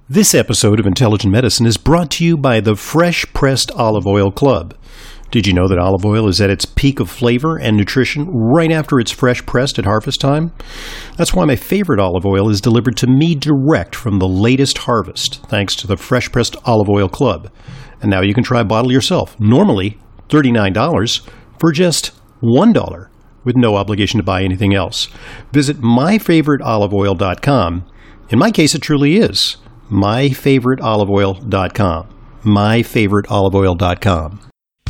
This episode of Intelligent Medicine is brought to you by the Fresh Pressed Olive Oil Club. Did you know that olive oil is at its peak of flavor and nutrition right after it's fresh pressed at harvest time? That's why my favorite olive oil is delivered to me direct from the latest harvest, thanks to the Fresh Pressed Olive Oil Club. And now you can try a bottle yourself, normally $39, for just $1, with no obligation to buy anything else. Visit myfavoriteoliveoil.com. In my case, it truly is myfavoriteoliveoil.com. myfavoriteoliveoil.com.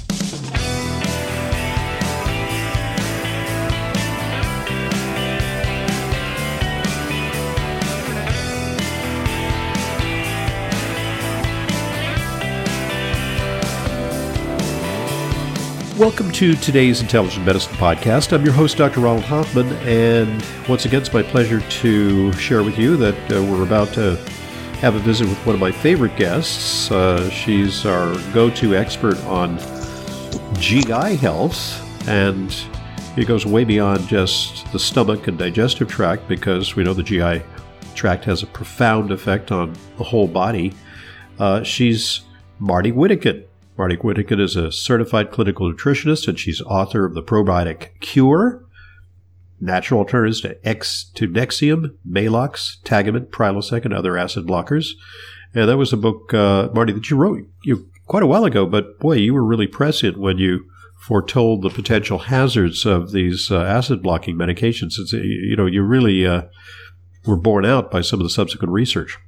Welcome to today's Intelligent Medicine Podcast. I'm your host, Dr. Ronald Hoffman, and once again, it's my pleasure to share with you that we're about to have a visit with one of my favorite guests. She's our go-to expert on GI health, and it goes way beyond just the stomach and digestive tract, because we know the GI tract has a profound effect on the whole body. She's Marty Whittekin. Marty Whittekin is a certified clinical nutritionist, and she's author of The Probiotic Cure, Natural Alternatives to Nexium, Maalox, Tagamet, Prilosec, and Other Acid Blockers. And that was a book, Marty, that you wrote quite a while ago, but boy, you were really prescient when you foretold the potential hazards of these acid-blocking medications. You really were borne out by some of the subsequent research.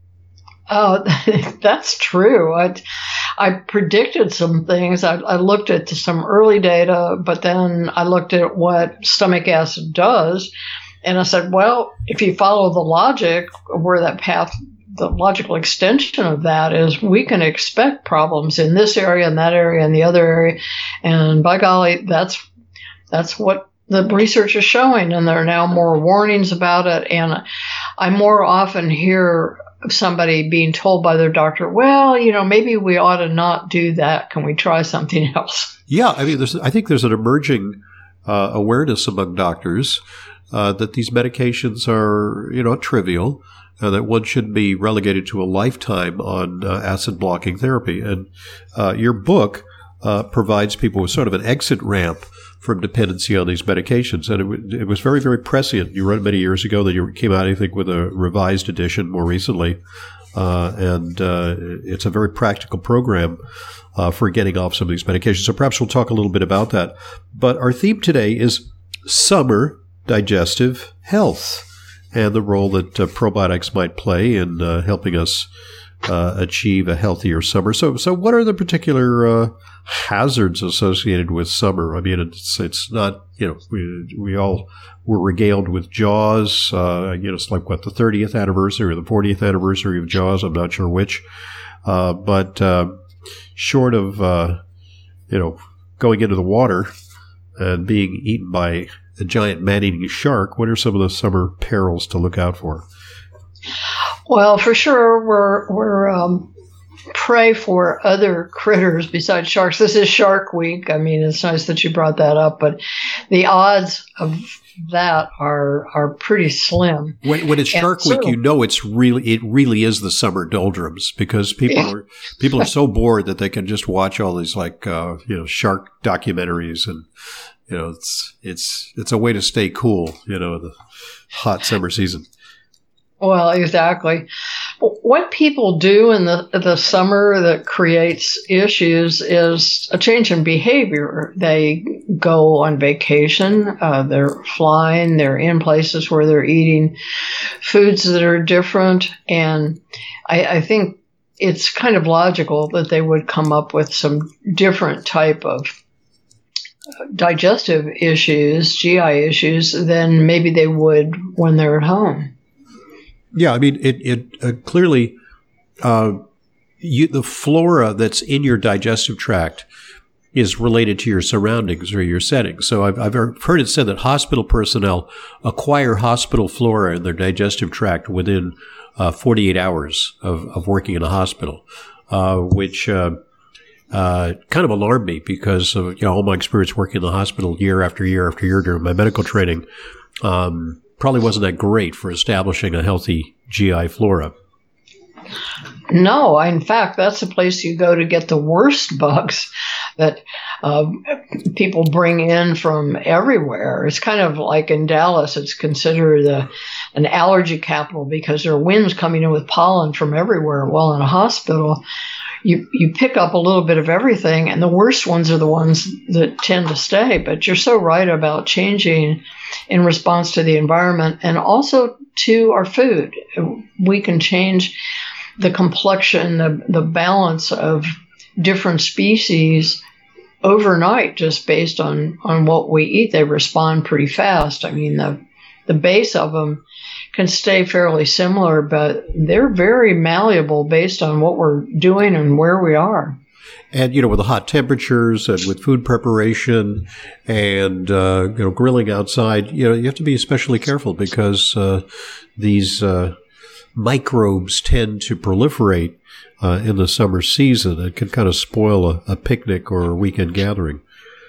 Oh, that's true. I predicted some things. I looked at some early data, but then I looked at what stomach acid does, and I said, well, if you follow the logic of where that path, the logical extension of that is, we can expect problems in this area and that area and the other area. And by golly, that's what the research is showing, and there are now more warnings about it. And I more often hear somebody being told by their doctor, well, maybe we ought to not do that. Can we try something else? Yeah, I mean, I think there's an emerging awareness among doctors that these medications are, trivial, that one should be relegated to a lifetime on acid blocking therapy. And your book provides people with sort of an exit ramp from dependency on these medications. And it was very, very prescient. You wrote many years ago that you came out, I think, with a revised edition more recently. And it's a very practical program for getting off some of these medications. So perhaps we'll talk a little bit about that. But our theme today is summer digestive health and the role that probiotics might play in helping us achieve a healthier summer. So what are the particular hazards associated with summer? I mean, it's not, we all were regaled with Jaws. It's like the 30th anniversary or the 40th anniversary of Jaws. I'm not sure which. But short of, going into the water and being eaten by a giant man-eating shark, what are some of the summer perils to look out for? Well, for sure, we're prey for other critters besides sharks. This is Shark Week. I mean, it's nice that you brought that up, but the odds of that are pretty slim. When it's Shark Week, it really is the summer doldrums, because people are so bored that they can just watch all these shark documentaries, and it's a way to stay cool, the hot summer season. Well, exactly. What people do in the summer that creates issues is a change in behavior. They go on vacation, they're flying, they're in places where they're eating foods that are different. And I think it's kind of logical that they would come up with some different type of digestive issues, GI issues, than maybe they would when they're at home. Yeah, I mean, it clearly, the flora that's in your digestive tract is related to your surroundings or your settings. So I've heard it said that hospital personnel acquire hospital flora in their digestive tract within 48 hours of working in a hospital, which kind of alarmed me, because of all my experience working in the hospital year after year after year during my medical training. Probably wasn't that great for establishing a healthy GI flora. No, in fact, that's the place you go to get the worst bugs that people bring in from everywhere. It's kind of like in Dallas, it's considered an allergy capital because there are winds coming in with pollen from everywhere. Well, in a hospital, you pick up a little bit of everything, and the worst ones are the ones that tend to stay. But you're so right about changing in response to the environment and also to our food. We can change the complexion, the balance of different species overnight just based on what we eat. They respond pretty fast. I mean, the base of them can stay fairly similar, but they're very malleable based on what we're doing and where we are. And, with the hot temperatures and with food preparation and, grilling outside, you have to be especially careful because these microbes tend to proliferate in the summer season. It can kind of spoil a picnic or a weekend gathering.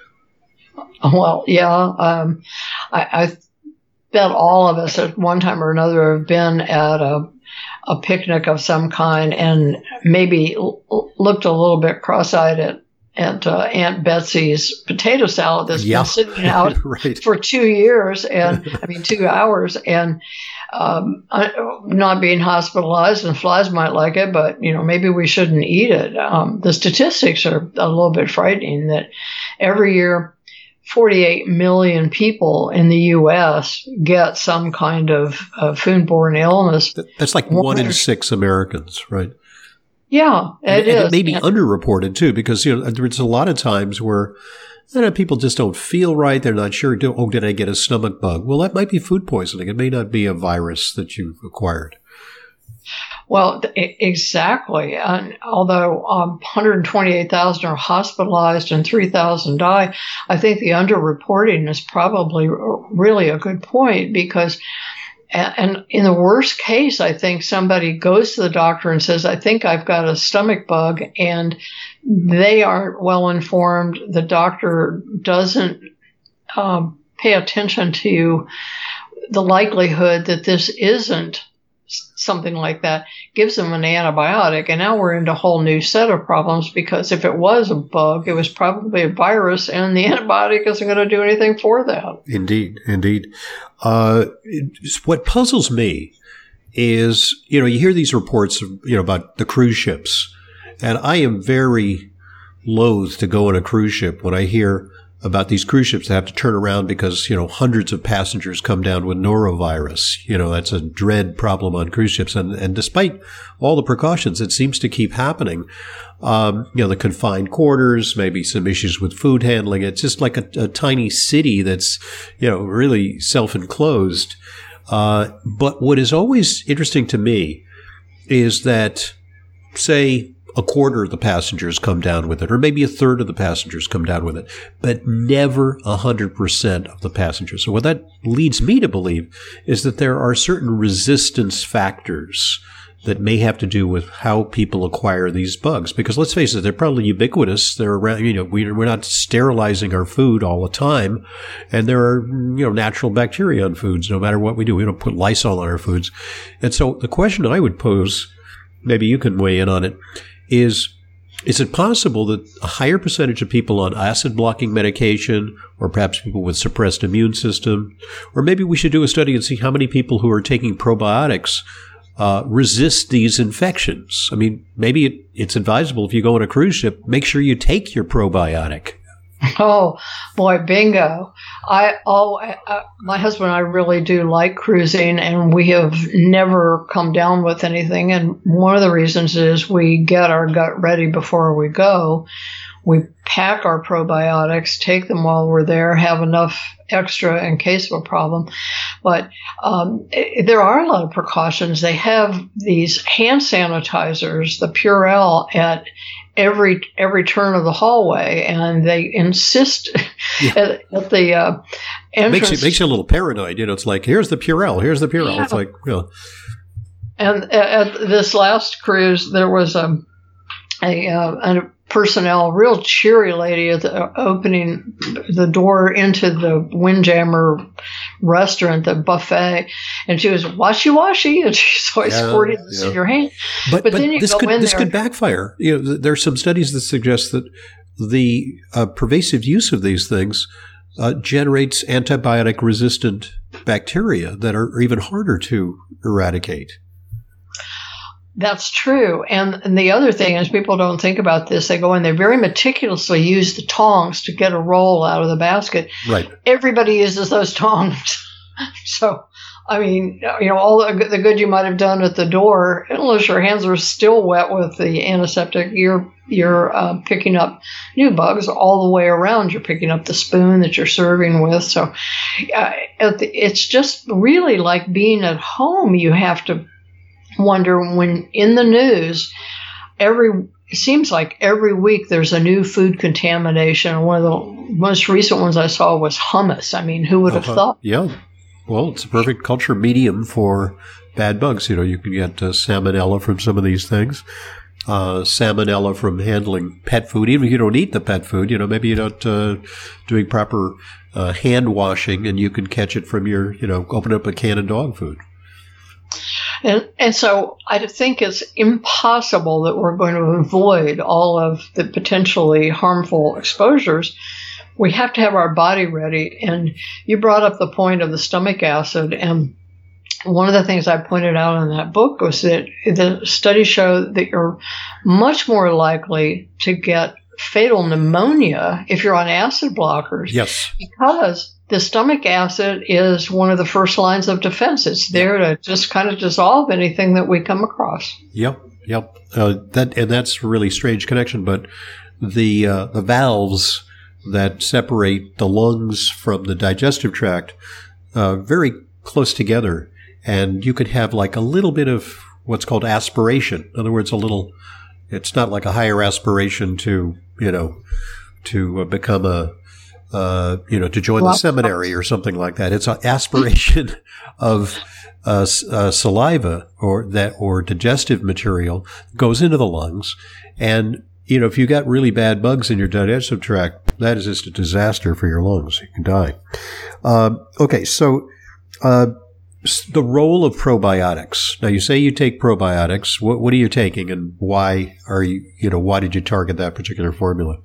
Well, yeah. I bet all of us at one time or another have been at a picnic of some kind and maybe looked a little bit cross-eyed at Aunt Betsy's potato salad that's been sitting out right. for 2 years and 2 hours and not being hospitalized, and flies might like it, but maybe we shouldn't eat it. The statistics are a little bit frightening that every year 48 million people in the U.S. get some kind of foodborne illness. That's like 1 in 6 Americans, right? Yeah, it is. And it may be underreported, too, because there's a lot of times where people just don't feel right. They're not sure. Did I get a stomach bug? Well, that might be food poisoning. It may not be a virus that you've acquired. Well, exactly. And although 128,000 are hospitalized and 3,000 die, I think the underreporting is probably really a good point because, and in the worst case, I think somebody goes to the doctor and says, I think I've got a stomach bug, and they aren't well informed. The doctor doesn't pay attention to the likelihood that this isn't something like that, gives them an antibiotic, and now we're into a whole new set of problems because if it was a bug, it was probably a virus, and the antibiotic isn't going to do anything for that. Indeed. What puzzles me is, you hear these reports, about the cruise ships, and I am very loath to go on a cruise ship when I hear about these cruise ships that have to turn around because, hundreds of passengers come down with norovirus. That's a dread problem on cruise ships. And despite all the precautions, it seems to keep happening. The confined quarters, maybe some issues with food handling. It's just like a tiny city that's, really self-enclosed. But what is always interesting to me is that, say, a quarter of the passengers come down with it, or maybe a third of the passengers come down with it, but never 100% of the passengers. So what that leads me to believe is that there are certain resistance factors that may have to do with how people acquire these bugs. Because let's face it, they're probably ubiquitous. They're around, we're not sterilizing our food all the time. And there are, natural bacteria on foods, no matter what we do. We don't put Lysol on our foods. And so the question I would pose, maybe you can weigh in on it, is it possible that a higher percentage of people on acid-blocking medication, or perhaps people with suppressed immune system, or maybe we should do a study and see how many people who are taking probiotics resist these infections? I mean, maybe it's advisable if you go on a cruise ship, make sure you take your probiotic. Oh, boy, bingo. My husband and I really do like cruising, and we have never come down with anything. And one of the reasons is we get our gut ready before we go. We pack our probiotics, take them while we're there, have enough extra in case of a problem. But there are a lot of precautions. They have these hand sanitizers, the Purell, at every turn of the hallway, and they insist at the entrance. It makes you a little paranoid. It's like, here's the Purell. Yeah. It's like, And at this last cruise, there was personnel, real cheery lady at the opening the door into the Windjammer restaurant, the buffet, and she was washy, and she's always squirting this in your hand. But then you this could backfire. There are some studies that suggest that the pervasive use of these things generates antibiotic-resistant bacteria that are even harder to eradicate. That's true. And the other thing is people don't think about this. They go in, they very meticulously use the tongs to get a roll out of the basket. Right. Everybody uses those tongs. So, I mean, all the good you might have done at the door, unless your hands are still wet with the antiseptic, you're picking up new bugs all the way around. You're picking up the spoon that you're serving with. So it's just really like being at home. You have to wonder when in the news, it seems like every week there's a new food contamination. One of the most recent ones I saw was hummus. I mean, who would have thought? Yeah. Well, it's a perfect culture medium for bad bugs. You can get salmonella from some of these things. Salmonella from handling pet food. Even if you don't eat the pet food, maybe you're not doing proper hand washing, and you can catch it from your, open up a can of dog food. And so I think it's impossible that we're going to avoid all of the potentially harmful exposures. We have to have our body ready. And you brought up the point of the stomach acid. And one of the things I pointed out in that book was that the studies show that you're much more likely to get fatal pneumonia if you're on acid blockers. Yes. Because the stomach acid is one of the first lines of defense. It's there to just kind of dissolve anything that we come across. Yep. That's a really strange connection. But the valves that separate the lungs from the digestive tract very close together, and you could have like a little bit of what's called aspiration. In other words, it's not like a higher aspiration to become to join the seminary or something like that. It's an aspiration of saliva or digestive material goes into the lungs. And, if you got really bad bugs in your digestive tract, that is just a disaster for your lungs. You can die. Okay. So, the role of probiotics. Now, you say you take probiotics. What are you taking, and why why did you target that particular formula?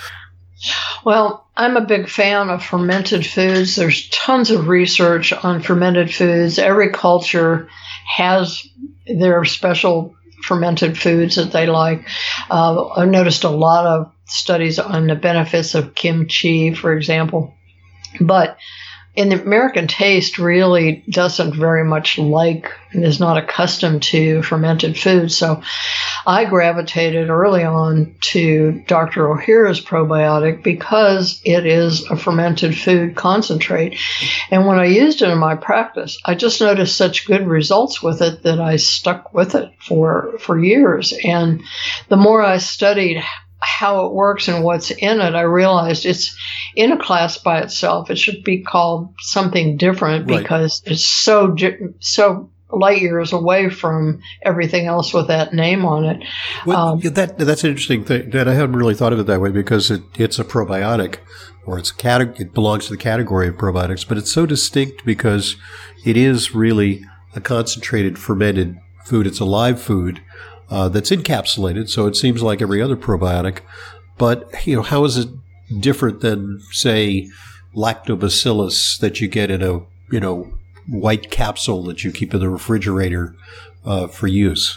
Well, I'm a big fan of fermented foods. There's tons of research on fermented foods. Every culture has their special fermented foods that they like. I've noticed a lot of studies on the benefits of kimchi, for example. But in the American taste really doesn't very much like and is not accustomed to fermented foods. So I gravitated early on to Dr. Ohhira's probiotic because it is a fermented food concentrate. And when I used it in my practice, I just noticed such good results with it that I stuck with it for years. And the more I studied how it works and what's in it, I realized it's in a class by itself. It should be called something different because it's so light years away from everything else with that name on it. Well, that's an interesting thing. That I hadn't really thought of it that way because it's a probiotic, or it belongs to the category of probiotics, but it's so distinct because it is really a concentrated fermented food. It's a live food. That's encapsulated, so it seems like every other probiotic. But, how is it different than, say, lactobacillus that you get in a, white capsule that you keep in the refrigerator for use?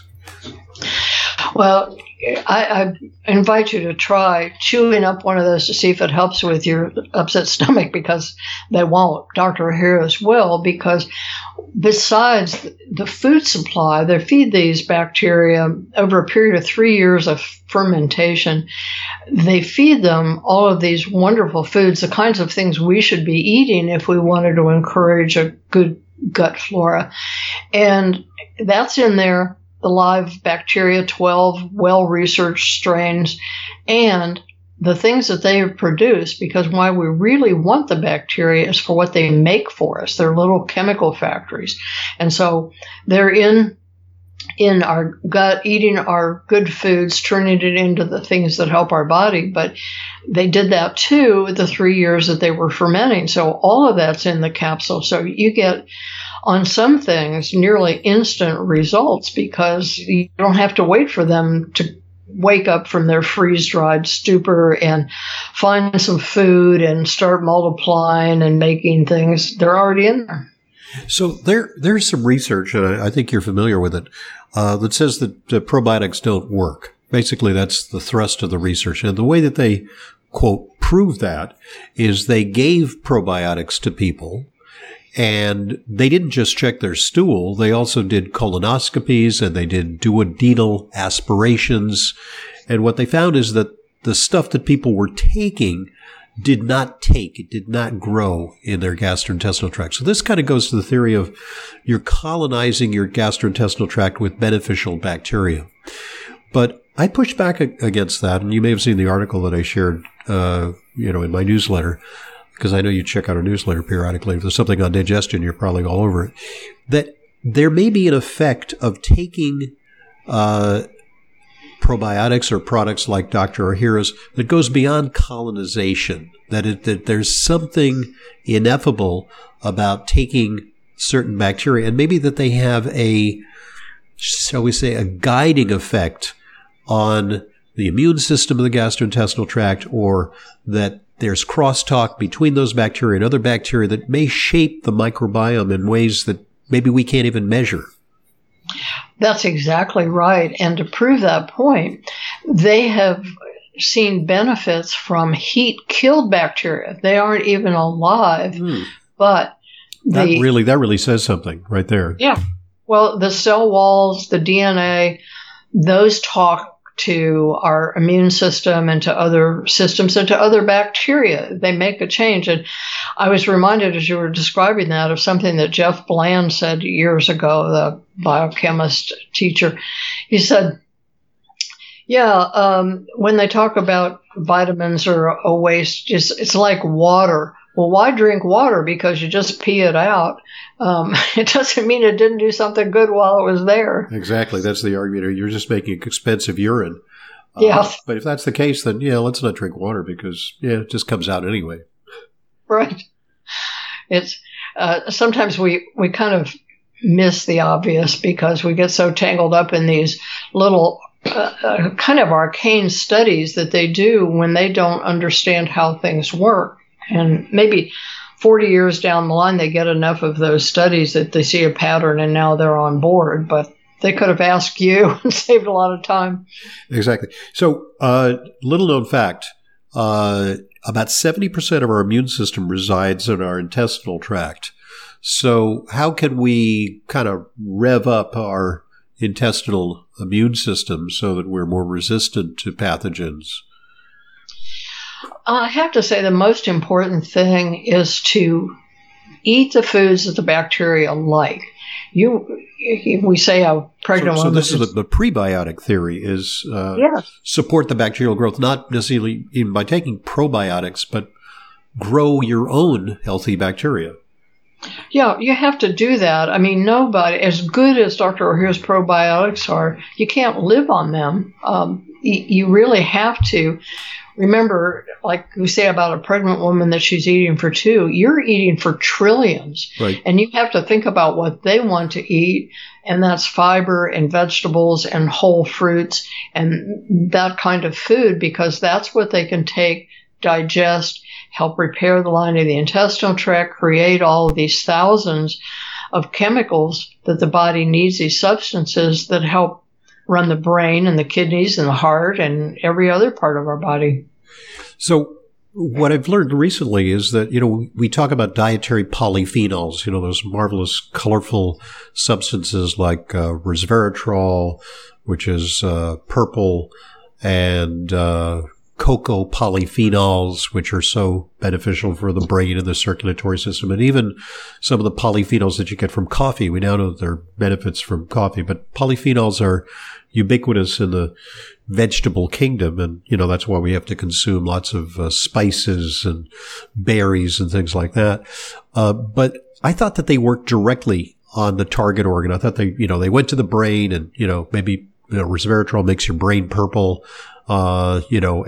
Well, I invite you to try chewing up one of those to see if it helps with your upset stomach, because they won't. Dr. Ohhira's will, because besides the food supply, they feed these bacteria over a period of 3 years of fermentation. They feed them all of these wonderful foods, the kinds of things we should be eating if we wanted to encourage a good gut flora. And that's in there. The live bacteria, 12 well-researched strains, and the things that they have produced, because why we really want the bacteria is for what they make for us. They're little chemical factories. And so they're in in our gut, eating our good foods, turning it into the things that help our body. But they did that too the 3 years that they were fermenting. So all of that's in the capsule. So you get, on some things, nearly instant results because you don't have to wait for them to wake up from their freeze-dried stupor and find some food and start multiplying and making things. They're already in there. So there's some research, and I think you're familiar with it, that says that probiotics don't work. Basically, that's the thrust of the research. And the way that they, quote, prove that is they gave probiotics to people, and they didn't just check their stool. They also did colonoscopies, and they did duodenal aspirations. And what they found is that the stuff that people were taking did not grow in their gastrointestinal tract. So this kind of goes to the theory of you're colonizing your gastrointestinal tract with beneficial bacteria. But I push back against that, and you may have seen the article that I shared, in my newsletter, because I know you check out our newsletter periodically. If there's something on digestion, you're probably all over it. That there may be an effect of taking probiotics or products like Dr. Ohhira's that goes beyond colonization, that there's something ineffable about taking certain bacteria, and maybe that they have a, shall we say, a guiding effect on the immune system of the gastrointestinal tract, or that there's crosstalk between those bacteria and other bacteria that may shape the microbiome in ways that maybe we can't even measure. That's exactly right. And to prove that point, they have seen benefits from heat-killed bacteria. They aren't even alive, but that really says something right there. Yeah. Well, the cell walls, the DNA, those talk to our immune system and to other systems and to other bacteria. They make a change. And I was reminded as you were describing that of something that Jeff Bland said years ago, the biochemist teacher. He said, when they talk about vitamins or a waste, it's like water. Well, why drink water? Because you just pee it out. It doesn't mean it didn't do something good while it was there. Exactly. That's the argument. You're just making expensive urine. Yeah. But if that's the case, then, let's not drink water because, it just comes out anyway. Right. It's sometimes we kind of miss the obvious because we get so tangled up in these little kind of arcane studies that they do when they don't understand how things work. And maybe 40 years down the line, they get enough of those studies that they see a pattern and now they're on board. But they could have asked you and saved a lot of time. Exactly. So, little known fact, about 70% of our immune system resides in our intestinal tract. So how can we kind of rev up our intestinal immune system so that we're more resistant to pathogens? I have to say the most important thing is to eat the foods that the bacteria like. We say a pregnant woman. So this is the prebiotic theory is support the bacterial growth, not necessarily even by taking probiotics, but grow your own healthy bacteria. Yeah, you have to do that. I mean, nobody, as good as Dr. Ohhira's probiotics are, you can't live on them. You really have to. Remember, like we say about a pregnant woman that she's eating for 2, you're eating for trillions. Right. And you have to think about what they want to eat, and that's fiber and vegetables and whole fruits and that kind of food, because that's what they can take, digest, help repair the lining of the intestinal tract, create all of these thousands of chemicals that the body needs, these substances that help run the brain and the kidneys and the heart and every other part of our body. So what I've learned recently is that, we talk about dietary polyphenols, those marvelous, colorful substances like resveratrol, which is purple, and cocoa polyphenols, which are so beneficial for the brain and the circulatory system, and even some of the polyphenols that you get from coffee. We now know that there are benefits from coffee, but polyphenols are ubiquitous in the vegetable kingdom, and that's why we have to consume lots of spices and berries and things like that. But I thought that they worked directly on the target organ. I thought they went to the brain and, maybe, resveratrol makes your brain purple, and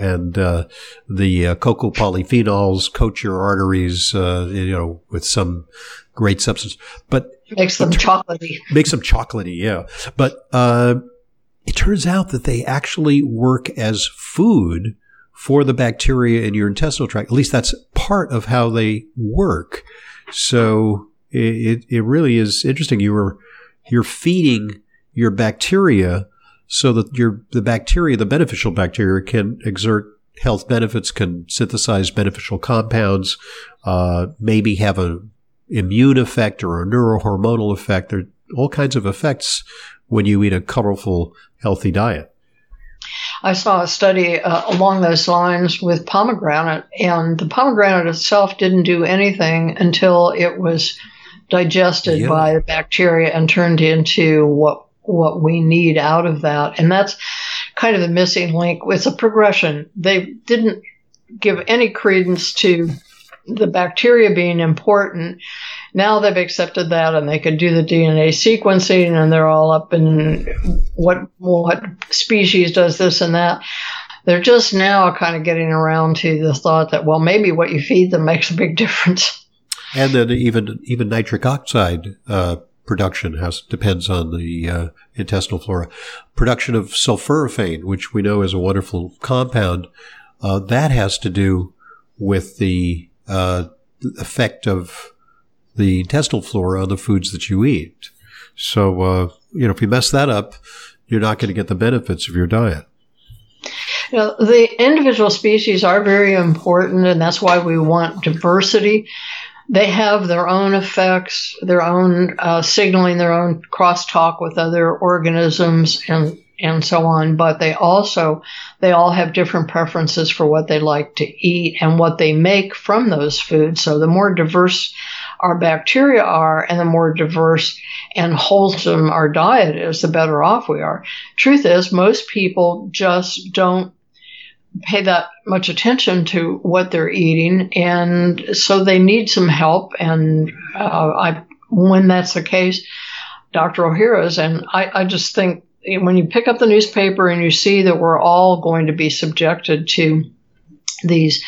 the cocoa polyphenols coat your arteries, with some great substance. But makes them chocolatey. Makes them chocolatey, yeah. But it turns out that they actually work as food for the bacteria in your intestinal tract. At least that's part of how they work. So it really is interesting. You're feeding your bacteria so that the beneficial bacteria can exert health benefits, can synthesize beneficial compounds, maybe have an immune effect or a neurohormonal effect. There are all kinds of effects when you eat a colorful, healthy diet. I saw a study along those lines with pomegranate, and the pomegranate itself didn't do anything until it was digested by the bacteria and turned into what we need out of that. And that's kind of the missing link. It's a progression. They didn't give any credence to the bacteria being important. Now they've accepted that, and they can do the DNA sequencing, and they're all up in what species does this and that. They're just now kind of getting around to the thought that, well, maybe what you feed them makes a big difference. And then even nitric oxide production depends on the intestinal flora. Production of sulforaphane, which we know is a wonderful compound, that has to do with the effect of the intestinal flora on the foods that you eat. So, if you mess that up, you're not going to get the benefits of your diet. The individual species are very important, and that's why we want diversity. They have their own effects, their own signaling, their own crosstalk with other organisms and so on. But they all have different preferences for what they like to eat and what they make from those foods. So the more diverse our bacteria are and the more diverse and wholesome our diet is, the better off we are. Truth is, most people just don't pay that much attention to what they're eating, and so they need some help. And when that's the case, Dr. Ohhira's, and I just think when you pick up the newspaper and you see that we're all going to be subjected to these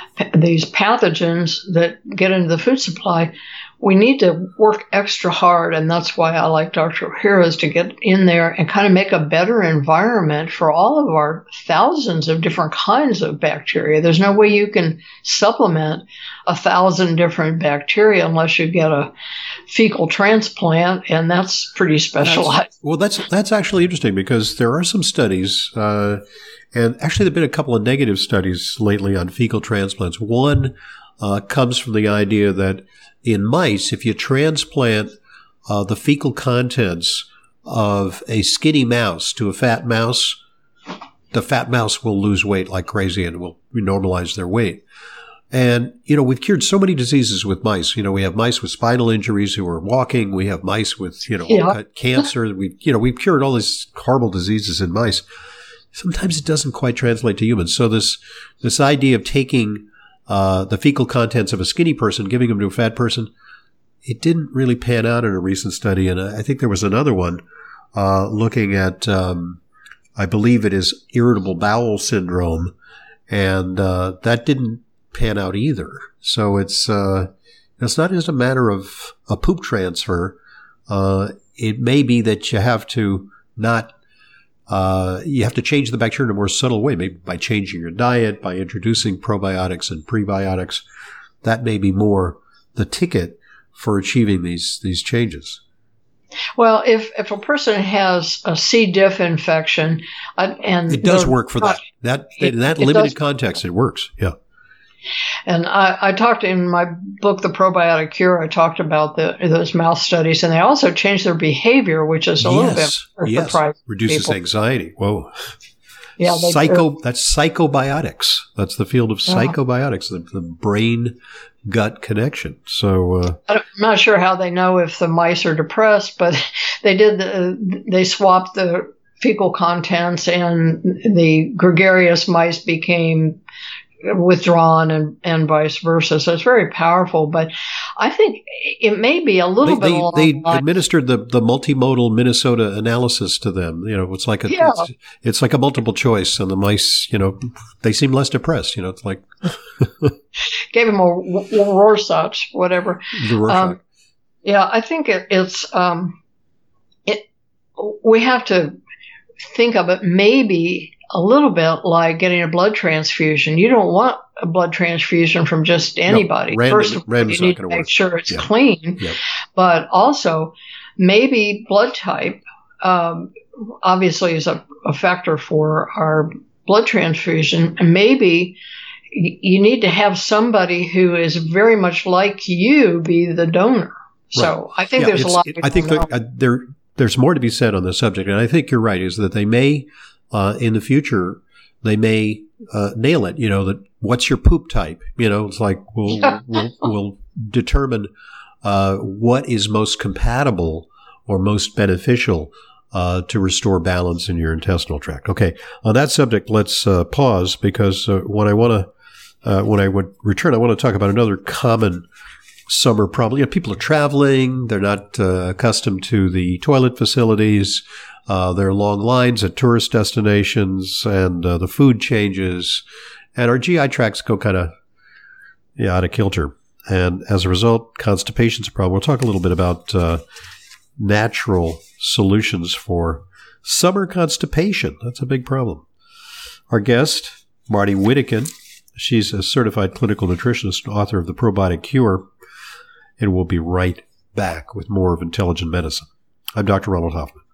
pathogens that get into the food supply, we need to work extra hard, and that's why I like Dr. Ohhira's, to get in there and kind of make a better environment for all of our thousands of different kinds of bacteria. There's no way you can supplement 1,000 different bacteria unless you get a fecal transplant, and that's pretty specialized. That's actually interesting, because there are some studies, and actually there have been a couple of negative studies lately on fecal transplants. One comes from the idea that in mice, if you transplant the fecal contents of a skinny mouse to a fat mouse, the fat mouse will lose weight like crazy and will normalize their weight. And, we've cured so many diseases with mice. We have mice with spinal injuries who are walking. We have mice with, cancer. We've cured all these horrible diseases in mice. Sometimes it doesn't quite translate to humans. So this idea of taking the fecal contents of a skinny person, giving them to a fat person, it didn't really pan out in a recent study. And I think there was another one looking at, I believe it is irritable bowel syndrome, and that didn't pan out either. So it's not just a matter of a poop transfer. It may be that you have to change the bacteria in a more subtle way, maybe by changing your diet, by introducing probiotics and prebiotics. That may be more the ticket for achieving these changes. Well, if a person has a C. diff infection, and it does work for that. In that limited context, it works. Yeah. And I talked in my book, The Probiotic Cure, I talked about those mouse studies, and they also changed their behavior, which is a little bit surprising. Reduces people. Anxiety. Whoa. Yeah, that's psychobiotics. That's the field of psychobiotics, the brain-gut connection. So I'm not sure how they know if the mice are depressed, but they swapped the fecal contents, and the gregarious mice became withdrawn and vice versa. So it's very powerful. But I think it may be a little bit along they administered the multimodal Minnesota analysis to them. It's like it's like a multiple choice, and the mice, they seem less depressed. It's like gave them a Rorschach, whatever. The Rorschach. I think we have to think of it maybe a little bit like getting a blood transfusion. You don't want a blood transfusion from just anybody. No, First of all, you need to make sure it's clean, but also maybe blood type obviously is a factor for our blood transfusion, and maybe you need to have somebody who is very much like you be the donor. So I think there's a lot. I think there's more to be said on the subject, and I think you're right. Is that they may in the future they may nail it. That what's your poop type? It's like we'll determine what is most compatible or most beneficial to restore balance in your intestinal tract. Okay, on that subject, let's pause because when I would return, I want to talk about another common summer problem. People are traveling; they're not accustomed to the toilet facilities. There are long lines at tourist destinations, and the food changes, and our GI tracts go kind of out of kilter. And as a result, constipation's a problem. We'll talk a little bit about natural solutions for summer constipation. That's a big problem. Our guest, Marty Whittekin, she's a certified clinical nutritionist and author of The Probiotic Cure, and we'll be right back with more of Intelligent Medicine. I'm Dr. Ronald Hoffman.